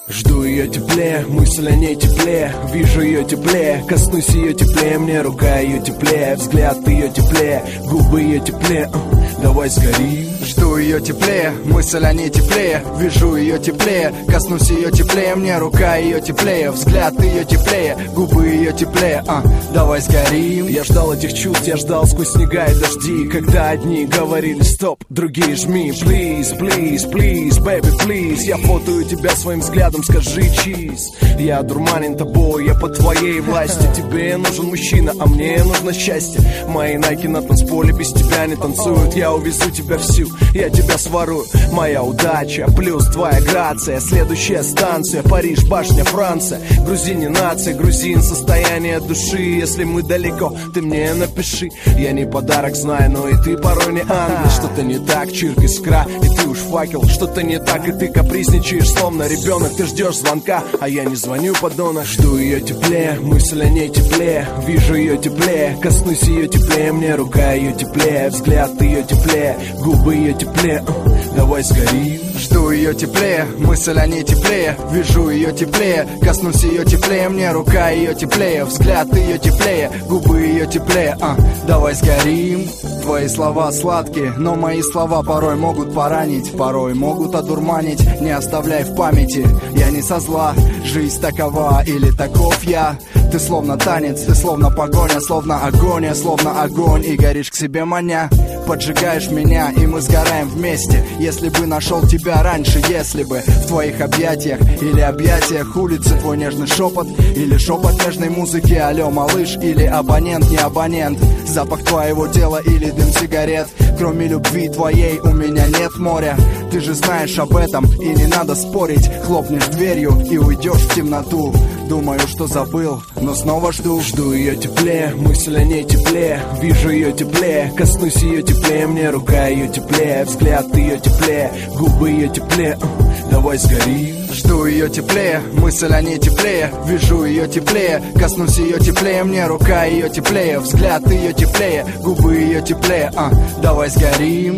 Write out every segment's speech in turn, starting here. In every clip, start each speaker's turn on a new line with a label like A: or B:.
A: Жду ее теплее, мысль о ней теплее, вижу ее теплее, коснусь ее теплее, мне рука ее теплее, взгляд ее теплее, губы ее теплее, давай сгорим.
B: Жду ее теплее, мысль о ней теплее, вижу ее теплее, коснусь ее теплее, мне рука ее теплее, взгляд ее теплее, губы ее теплее, давай сгорим.
A: Я ждал этих чувств, я ждал сквозь снега и дожди, когда одни говорили стоп, другие жми. Please, please, please, baby, please, я фотою тебя своим взглядом, скажи чиз. Я одурманен тобой, я под твоей властью. Тебе нужен мужчина, а мне нужно счастье. Мои найки на танцполе без тебя не танцуют. Я увезу тебя всю, я тебя сворую. Моя удача плюс твоя грация. Следующая станция Париж, башня, Франция. Грузин нация, грузин, состояние души. Если мы далеко, ты мне напиши. Я не подарок, знаю, но и ты порой не ангел. Что-то не так, чирк, искра, и ты уж факел. Что-то не так, и ты капризничаешь, словно ребенок. Ты ждешь звонка, а я не звоню, подонок. Жду ее теплее, мысль о ней теплее, вижу ее теплее, коснусь ее теплее, мне рука ее теплее, взгляд ее теплее, губы ее теплее, давай сгорим.
B: Жду ее теплее, мысль о ней теплее, вижу ее теплее, коснусь ее теплее, мне рука ее теплее, взгляд ее теплее, губы ее теплее, давай сгорим. Твои слова сладкие, но мои слова порой могут поранить, порой могут одурманить, не оставляй в памяти. Я не со зла, жизнь такова или таков я. Ты словно танец, ты словно погоня, словно агония, словно огонь, и горишь к себе маня. Поджигаешь меня, и мы сгораем вместе. Если бы нашел тебя раньше, если бы в твоих объятиях или объятиях улицы твой нежный шепот, или шепот нежной музыки, алло, малыш, или абонент, не абонент, запах твоего тела или дым сигарет. Кроме любви твоей у меня нет моря. Ты же знаешь об этом, и не надо спорить. Хлопнешь дверью и уйдешь в темноту. Думаю, что забыл, но снова жду.
A: Жду ее теплее, мысль о ней теплее, вижу ее теплее, коснусь ее теплее, мне рука ее теплее, взгляд ее теплее, губы ее теплее, давай сгорим.
B: Жду ее теплее, мысль о ней теплее, вижу ее теплее, коснусь ее теплее, мне рука ее теплее, взгляд ее теплее, губы ее теплее, давай сгорим.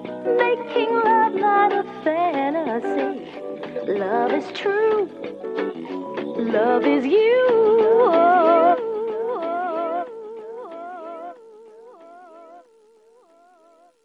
C: Making love not a fantasy. Love is true. Love is you.